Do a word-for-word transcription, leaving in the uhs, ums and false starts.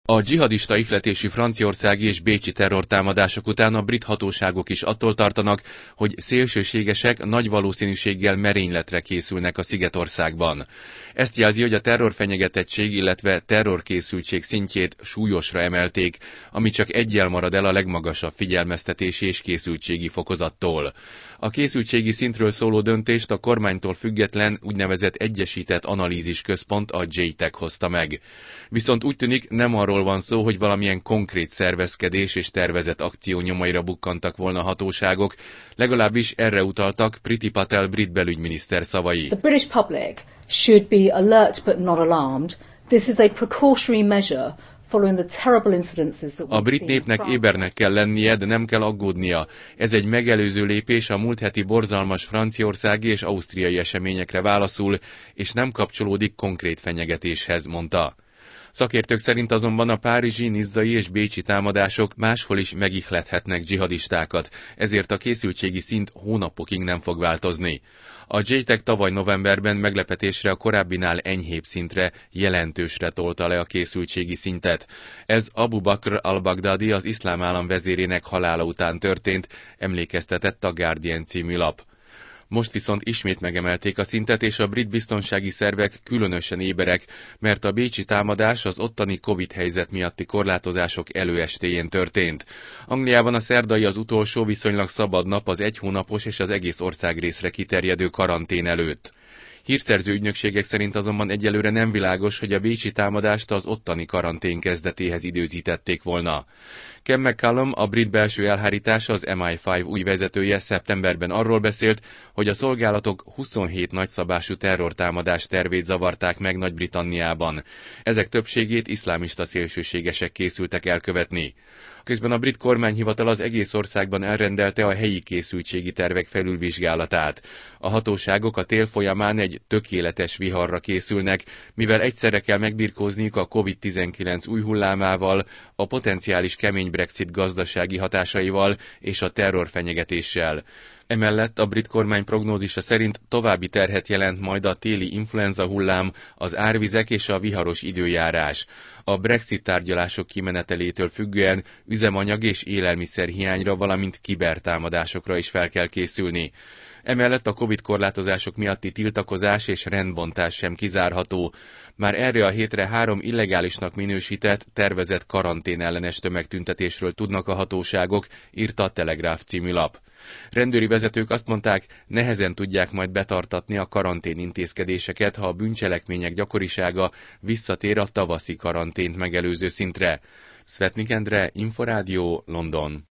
A dzsihadista ihletésű franciaországi és bécsi terrortámadások után a brit hatóságok is attól tartanak, hogy szélsőségesek nagy valószínűséggel merényletre készülnek a Szigetországban. Ezt jelzi, hogy a terrorfenyegetettség, illetve terrorkészültség szintjét súlyosra emelték, ami csak eggyel marad el a legmagasabb figyelmeztetési és készültségi fokozattól. A készültségi szintről szóló döntést a kormánytól független úgynevezett egyesített analízis központ, a jé té e cé hozta meg. Viszont úgy tűnik, nem arról van szó, hogy valamilyen konkrét szervezkedés és tervezett akció nyomaira bukkantak volna a hatóságok, legalábbis erre utaltak Priti Patel brit belügyminiszter szavai. The British public should be alert but not alarmed. This is a precautionary measure. A brit népnek ébernek kell lennie, de nem kell aggódnia. Ez egy megelőző lépés a múlt heti borzalmas franciaországi és ausztriai eseményekre válaszul, és nem kapcsolódik konkrét fenyegetéshez, mondta. Szakértők szerint azonban a párizsi, nizzai és bécsi támadások máshol is megihlethetnek dzsihadistákat, ezért a készültségi szint hónapokig nem fog változni. A jé té e cé tavaly novemberben meglepetésre a korábbinál enyhébb szintre, jelentősre tolta le a készültségi szintet. Ez Abu Bakr al-Baghdadi, az iszlám állam vezérének halála után történt, emlékeztetett a Guardian című lap. Most viszont ismét megemelték a szintet, és a brit biztonsági szervek különösen éberek, mert a bécsi támadás az ottani Covid helyzet miatti korlátozások előestéjén történt. Angliában a szerdai az utolsó viszonylag szabad nap az egy hónapos és az egész országrészre kiterjedő karantén előtt. Hírszerző ügynökségek szerint azonban egyelőre nem világos, hogy a bécsi támadást az ottani karantén kezdetéhez időzítették volna. Ken McCallum, a brit belső elhárítás, az em i öt új vezetője szeptemberben arról beszélt, hogy a szolgálatok huszonhét nagyszabású terrortámadás tervét zavarták meg Nagy-Britanniában. Ezek többségét iszlámista szélsőségesek készültek elkövetni. Közben a brit kormányhivatal az egész országban elrendelte a helyi készültségi tervek felülvizsgálatát. A hatóságok a tél folyamán egy tökéletes viharra készülnek, mivel egyszerre kell megbirkózniuk a Covid tizenkilenc új hullámával, a potenciális kemény Brexit gazdasági hatásaival és a terrorfenyegetéssel. Emellett a brit kormány prognózisa szerint további terhet jelent majd a téli influenza hullám, az árvizek és a viharos időjárás. A Brexit tárgyalások kimenetelétől függően üzemanyag és élelmiszer hiányra, valamint kibertámadásokra is fel kell készülni. Emellett a Covid korlátozások miatti tiltakozás és rendbontás sem kizárható. Már erre a hétre három illegálisnak minősített, tervezett karanténellenes tömegtüntetésről tudnak a hatóságok, írta a Telegraph című lap. Rendőri vezetők azt mondták, nehezen tudják majd betartatni a karantén intézkedéseket, ha a bűncselekmények gyakorisága visszatér a tavaszi karantént megelőző szintre. Svetnik Endre, Inforádió, London.